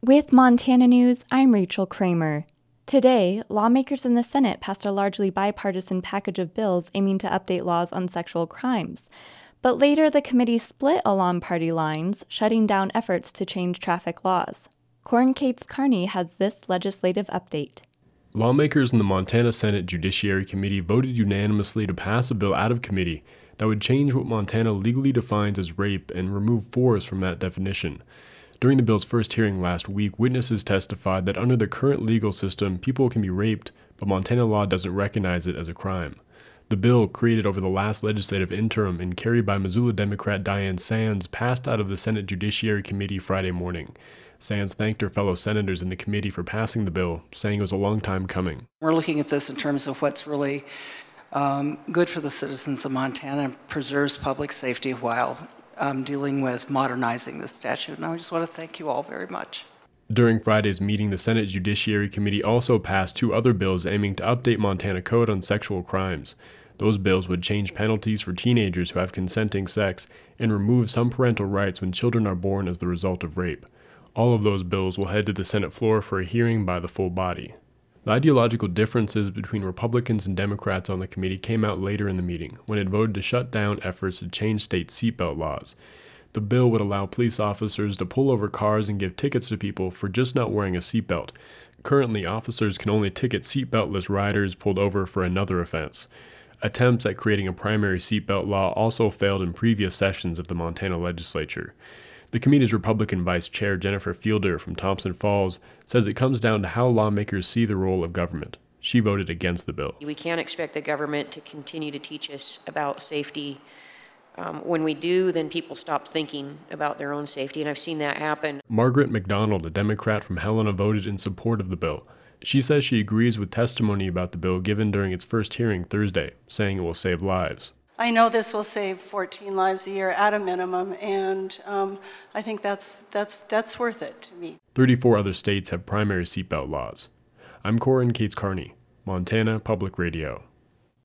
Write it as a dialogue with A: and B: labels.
A: With Montana News, I'm Rachel Kramer. Today, lawmakers in the Senate passed a largely bipartisan package of bills aiming to update laws on sexual crimes. But later, the committee split along party lines, shutting down efforts to change traffic laws. Corin Cates Carney has this legislative update.
B: Lawmakers in the Montana Senate Judiciary Committee voted unanimously to pass a bill out of committee that would change what Montana legally defines as rape and remove force from that definition. During the bill's first hearing last week, witnesses testified that under the current legal system, people can be raped, but Montana law doesn't recognize it as a crime. The bill, created over the last legislative interim and carried by Missoula Democrat Diane Sands, passed out of the Senate Judiciary Committee Friday morning. Sands thanked her fellow senators in the committee for passing the bill, saying it was a long time coming.
C: We're looking at this in terms of what's really good for the citizens of Montana and preserves public safety while dealing with modernizing the statute. And I just want to thank you all very much.
B: During Friday's meeting, the Senate Judiciary Committee also passed two other bills aiming to update Montana Code on sexual crimes. Those bills would change penalties for teenagers who have consenting sex and remove some parental rights when children are born as the result of rape. All of those bills will head to the Senate floor for a hearing by the full body. The ideological differences between Republicans and Democrats on the committee came out later in the meeting, when it voted to shut down efforts to change state seatbelt laws. The bill would allow police officers to pull over cars and give tickets to people for just not wearing a seatbelt. Currently, officers can only ticket seatbeltless riders pulled over for another offense. Attempts at creating a primary seatbelt law also failed in previous sessions of the Montana legislature. The committee's Republican Vice Chair Jennifer Fielder from Thompson Falls says it comes down to how lawmakers see the role of government. She voted against the bill.
D: We can't expect the government to continue to teach us about safety. When we do, then people stop thinking about their own safety, and I've seen that happen.
B: Margaret McDonald, a Democrat from Helena, voted in support of the bill. She says she agrees with testimony about the bill given during its first hearing Thursday, saying it will save lives.
E: I know this will save 14 lives a year at a minimum, and I think that's worth it to me.
B: 34 other states have primary seatbelt laws. I'm Corin Cates Carney, Montana Public Radio.